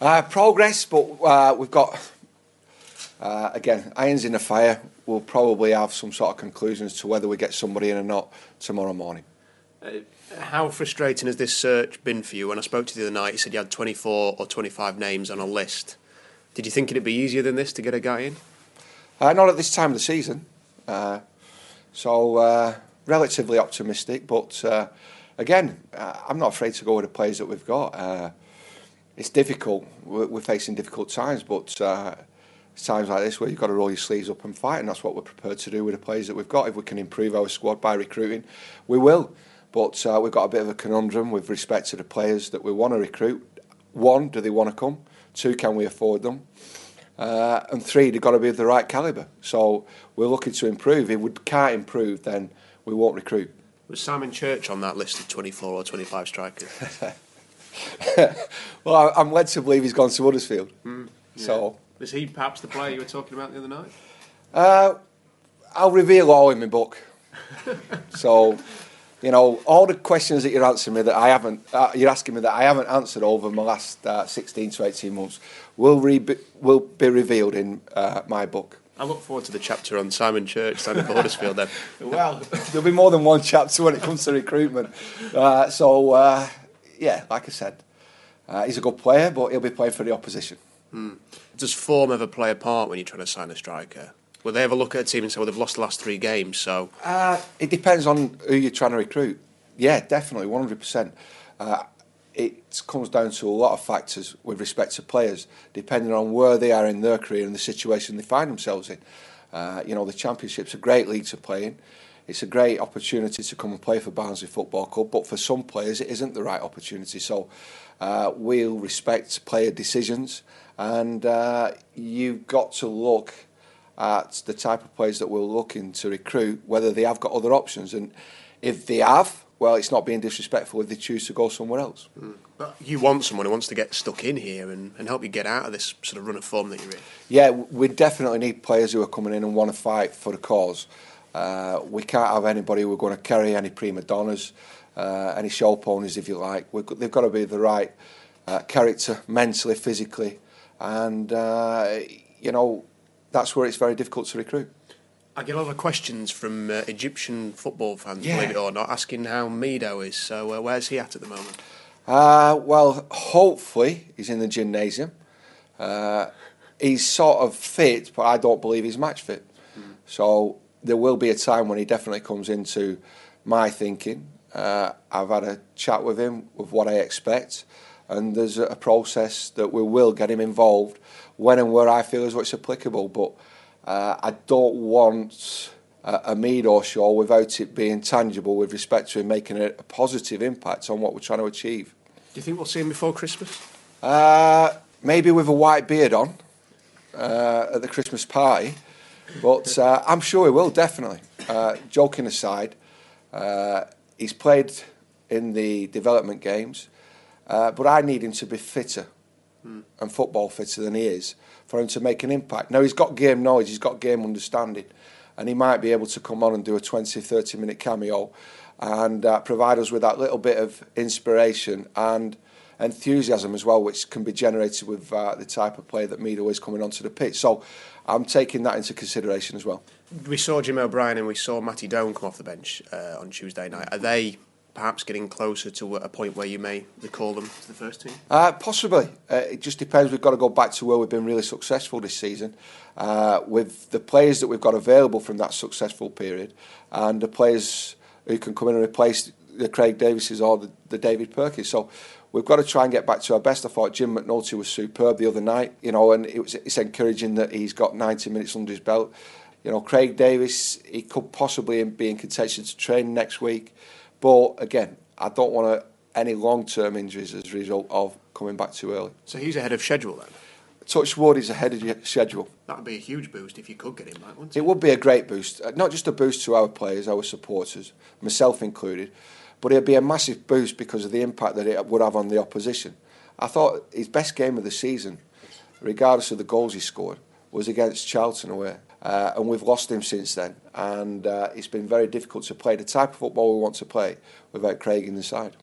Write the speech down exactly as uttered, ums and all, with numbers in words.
Uh, progress, but uh, we've got, uh, again, irons in the fire. We'll probably have some sort of conclusions to whether we get somebody in or not tomorrow morning. Uh, how frustrating has this search been for you? When I spoke to you the other night, you said you had twenty-four or twenty-five names on a list. Did you think it'd be easier than this to get a guy in? Uh, not at this time of the season. Uh, so, uh, relatively optimistic, but uh, again, uh, I'm not afraid to go with the players that we've got. Uh, it's difficult. We're, we're facing difficult times, but uh, it's times like this where you've got to roll your sleeves up and fight, and that's what we're prepared to do with the players that we've got. If we can improve our squad by recruiting, we will. But uh, we've got a bit of a conundrum with respect to the players that we want to recruit. One, do they want to come? Two, can we afford them? Uh, and three, they've got to be of the right calibre. So we're looking to improve. If we can't improve, then we won't recruit. Was Simon Church on that list of twenty-four or twenty-five strikers? Well, I'm led to believe he's gone to Huddersfield. Mm, yeah. So was he perhaps the player you were talking about the other night? Uh, I'll reveal all in my book. So, you know, all the questions that you're answering me that I haven't, uh, you're asking me that I haven't answered over my last uh, sixteen to eighteen months will re- will be revealed in uh, my book. I look forward to the chapter on Simon Church signing for Huddersfield then. Well, there'll be more than one chapter when it comes to recruitment. Uh, so, uh, yeah, like I said, uh, he's a good player, but he'll be playing for the opposition. Hmm. Does form ever play a part when you're trying to sign a striker? Will they ever look at a team and say, well, they've lost the last three games, so... Uh, it depends on who you're trying to recruit. Yeah, definitely, one hundred percent. Uh, it comes down to a lot of factors with respect to players, depending on where they are in their career and the situation they find themselves in. Uh, you know, the Championship's a great league to play in. It's a great opportunity to come and play for Barnsley Football Club, but for some players it isn't the right opportunity. So uh, we'll respect player decisions, and uh, you've got to look at the type of players that we're looking to recruit, whether they have got other options. And if they have, well, it's not being disrespectful if they choose to go somewhere else. Mm. But you want someone who wants to get stuck in here and, and help you get out of this sort of run of form that you're in. Yeah, we definitely need players who are coming in and want to fight for the cause. Uh, we can't have anybody who are going to carry any prima donnas, uh, any show ponies, if you like. We've got, they've got to be the right uh, character, mentally, physically, and uh, you know, that's where it's very difficult to recruit. I get a lot of questions from uh, Egyptian football fans, yeah. believe it or not, asking how Mido is. So uh, where's he at at the moment? Uh, well, hopefully he's in the gymnasium. Uh, he's sort of fit, but I don't believe he's match fit. Mm. So there will be a time when he definitely comes into my thinking. Uh, I've had a chat with him with what I expect, and there's a process that we will get him involved when and where I feel is what's applicable. But uh, I don't want a, a Mido show without it being tangible with respect to him making a, a positive impact on what we're trying to achieve. Do you think we'll see him before Christmas? Uh, maybe with a white beard on uh, at the Christmas party. But uh, I'm sure he will, definitely. Uh, joking aside, uh, he's played in the development games, uh, but I need him to be fitter mm. and football fitter than he is for him to make an impact. Now, he's got game knowledge, he's got game understanding, and he might be able to come on and do a twenty, thirty minute cameo and uh, provide us with that little bit of inspiration and enthusiasm as well, which can be generated with uh, the type of player that Mido is coming onto the pitch. So I'm taking that into consideration as well. We saw Jim O'Brien and we saw Matty Doan come off the bench uh, on Tuesday night. Are they perhaps getting closer to a point where you may recall them to the first team? Uh, possibly. Uh, it just depends. We've got to go back to where we've been really successful this season uh, with the players that we've got available from that successful period and the players who can come in and replace the Craig Davises or the, the David Perkins. So we've got to try and get back to our best. I thought Jim McNulty was superb the other night, you know, and it was, it's encouraging that he's got ninety minutes under his belt. You know, Craig Davis, he could possibly be in contention to train next week. But again, I don't want any long-term injuries as a result of coming back too early. So he's ahead of schedule then? Touch wood, he's ahead of schedule. That would be a huge boost if you could get him back, wouldn't it? It would be a great boost. Not just a boost to our players, our supporters, myself included, but it'd be a massive boost because of the impact that it would have on the opposition. I thought his best game of the season, regardless of the goals he scored, was against Charlton away. Uh, and we've lost him since then. And uh, it's been very difficult to play the type of football we want to play without Craig in the side.